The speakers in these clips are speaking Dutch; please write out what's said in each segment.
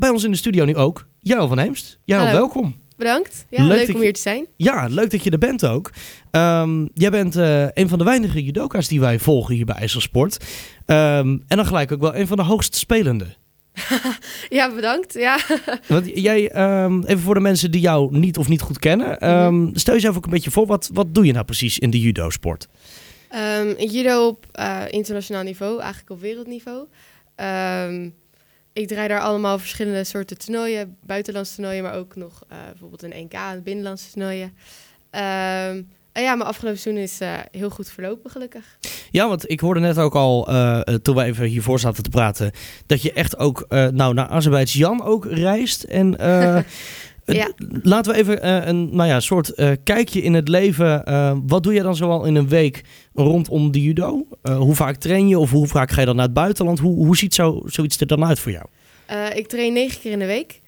bij ons in de studio nu ook Jaël van Heemst. Jaël, Hallo. welkom. Bedankt. Ja, leuk om hier te zijn. Ja, leuk dat je er bent ook. Jij bent een van de weinige judoka's die wij volgen hier bij IJsselsport. En dan gelijk ook wel een van de hoogst spelende. Ja, bedankt. Ja. Want jij, even voor de mensen die jou niet goed kennen. Stel jezelf ook een beetje voor, wat doe je nou precies in de judo-sport? Judo op internationaal niveau, eigenlijk op wereldniveau. Ik draai daar allemaal verschillende soorten toernooien, buitenlandse toernooien, maar ook nog bijvoorbeeld een NK, binnenlandse toernooien. En ja, mijn afgelopen seizoen is heel goed verlopen, gelukkig. Ja, want ik hoorde net ook al, toen we even hiervoor zaten te praten, dat je echt ook naar Azerbeidzjan ook reist. En Ja. laten we even een soort kijkje in het leven. Wat doe je dan zoal in een week rondom de judo? Hoe vaak train je of hoe vaak ga je dan naar het buitenland? Hoe ziet zoiets er dan uit voor jou? Ik train 9 keer in de week.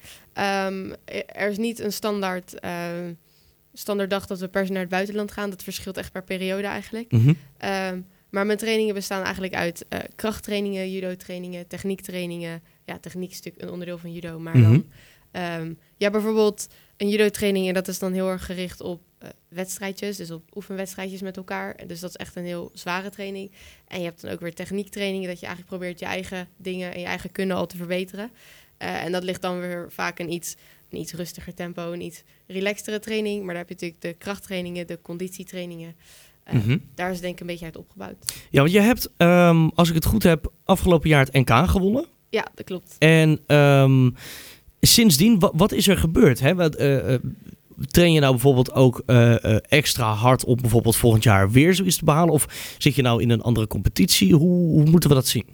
Er is niet een standaard dag dat we per se naar het buitenland gaan. Dat verschilt echt per periode eigenlijk. Mm-hmm. Maar mijn trainingen bestaan eigenlijk uit krachttrainingen, judo-trainingen, techniektrainingen. Ja, techniek is natuurlijk een onderdeel van judo, maar dan... bijvoorbeeld een judo-training en dat is dan heel erg gericht op wedstrijdjes, dus op oefenwedstrijdjes met elkaar. En dus dat is echt een heel zware training. En je hebt dan ook weer techniektrainingen, dat je eigenlijk probeert je eigen dingen en je eigen kunnen al te verbeteren. En dat ligt dan weer vaak een iets rustiger tempo, een iets relaxtere training. Maar daar heb je natuurlijk de krachttrainingen, de conditietrainingen. Daar is denk ik een beetje uit opgebouwd. Ja, want je hebt, als ik het goed heb, afgelopen jaar het NK gewonnen. Ja, dat klopt. En sindsdien, wat is er gebeurd? Hè? Train je nou bijvoorbeeld ook extra hard om bijvoorbeeld volgend jaar weer zoiets te behalen? Of zit je nou in een andere competitie? Hoe moeten we dat zien?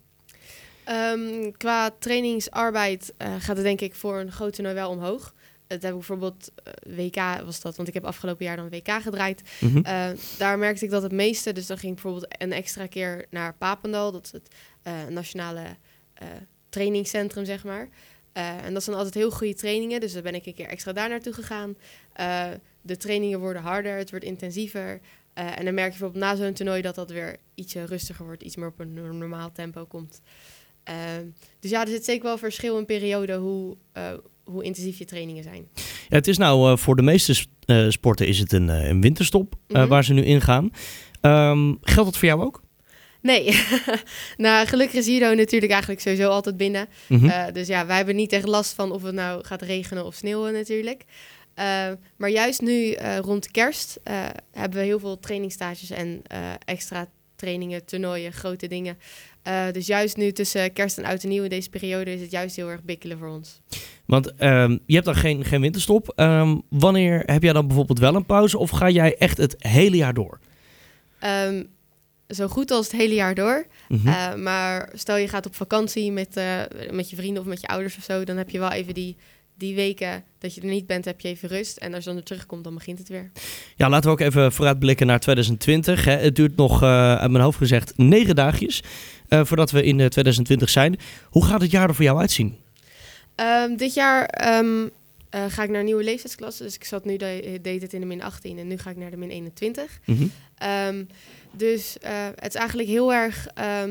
Qua trainingsarbeid gaat het denk ik voor een groot toernooi wel omhoog. Het heb ik bijvoorbeeld WK was dat, want ik heb afgelopen jaar dan WK gedraaid. Daar merkte ik dat het meeste, dus dan ging ik bijvoorbeeld een extra keer naar Papendal. Dat is het nationale trainingscentrum, zeg maar. En dat zijn altijd heel goede trainingen, dus dan ben ik een keer extra daar naartoe gegaan. De trainingen worden harder, het wordt intensiever. En dan merk je bijvoorbeeld na zo'n toernooi dat weer ietsje rustiger wordt, iets meer op een normaal tempo komt. Dus ja, er zit zeker wel verschil in periode hoe intensief je trainingen zijn. Ja, het is nou voor de meeste sporten is het een winterstop waar ze nu ingaan. Geldt dat voor jou ook? Nee, nou gelukkig is judo natuurlijk eigenlijk sowieso altijd binnen. Dus ja, wij hebben niet echt last van of het nou gaat regenen of sneeuwen natuurlijk. Maar juist nu rond kerst hebben we heel veel trainingstages en extra trainingen, toernooien, grote dingen. Dus juist nu tussen kerst en oud en nieuw in deze periode is het juist heel erg bikkelen voor ons. Want je hebt dan geen winterstop. Wanneer heb jij dan bijvoorbeeld wel een pauze of ga jij echt het hele jaar door? Zo goed als het hele jaar door. Maar stel je gaat op vakantie met je vrienden of met je ouders of zo, dan heb je wel even die weken dat je er niet bent, heb je even rust. En als je dan weer terugkomt, dan begint het weer. Ja, laten we ook even vooruitblikken naar 2020. Hè. Het duurt nog, uit mijn hoofd gezegd, 9 dagjes voordat we in 2020 zijn. Hoe gaat het jaar er voor jou uitzien? Dit jaar ga ik naar een nieuwe leeftijdsklasse. Dus ik zat nu, deed het in de min 18 en nu ga ik naar de min 21. Dus het is eigenlijk heel erg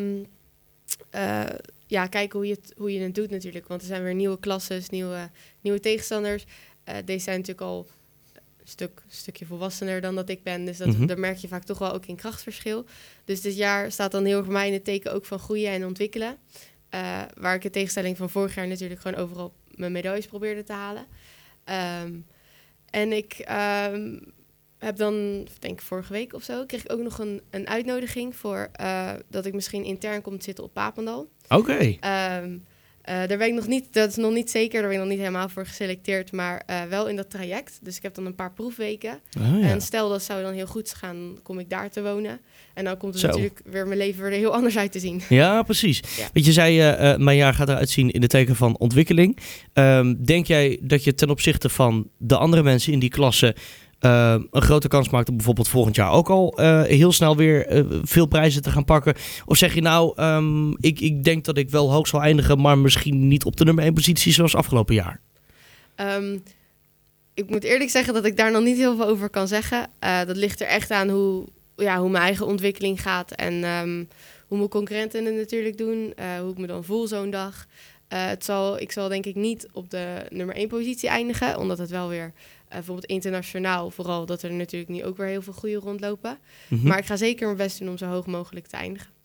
kijken hoe je het doet natuurlijk. Want er zijn weer nieuwe klasses, nieuwe tegenstanders. Deze zijn natuurlijk al een stukje volwassener dan dat ik ben. Dus daar merk je vaak toch wel ook in krachtverschil. Dus dit jaar staat dan heel erg voor mij in het teken ook van groeien en ontwikkelen. Waar ik in tegenstelling van vorig jaar natuurlijk gewoon overal mijn medailles probeerde te halen. En ik heb dan, denk ik vorige week of zo, kreeg ik ook nog een uitnodiging voor dat ik misschien intern kom te zitten op Papendal. Oké. Daar ben ik nog niet, dat is nog niet zeker, daar ben ik nog niet helemaal voor geselecteerd, maar wel in dat traject. Dus ik heb dan een paar proefweken. En stel dat zou dan heel goed gaan, kom ik daar te wonen. En dan komt het natuurlijk weer mijn leven er heel anders uit te zien. Ja, precies. Ja. Want je zei, mijn jaar gaat eruit zien in de teken van ontwikkeling. Denk jij dat je ten opzichte van de andere mensen in die klasse een grote kans maakt om bijvoorbeeld volgend jaar ook al heel snel weer veel prijzen te gaan pakken? Of zeg je nou, ik denk dat ik wel hoog zal eindigen, maar misschien niet op de nummer 1 positie zoals afgelopen jaar? Ik moet eerlijk zeggen dat ik daar nog niet heel veel over kan zeggen. Dat ligt er echt aan hoe mijn eigen ontwikkeling gaat en hoe mijn concurrenten het natuurlijk doen, hoe ik me dan voel zo'n dag. Ik zal denk ik niet op de nummer 1 positie eindigen, omdat het wel weer, bijvoorbeeld internationaal vooral, dat er natuurlijk nu ook weer heel veel goede rondlopen. Maar ik ga zeker mijn best doen om zo hoog mogelijk te eindigen.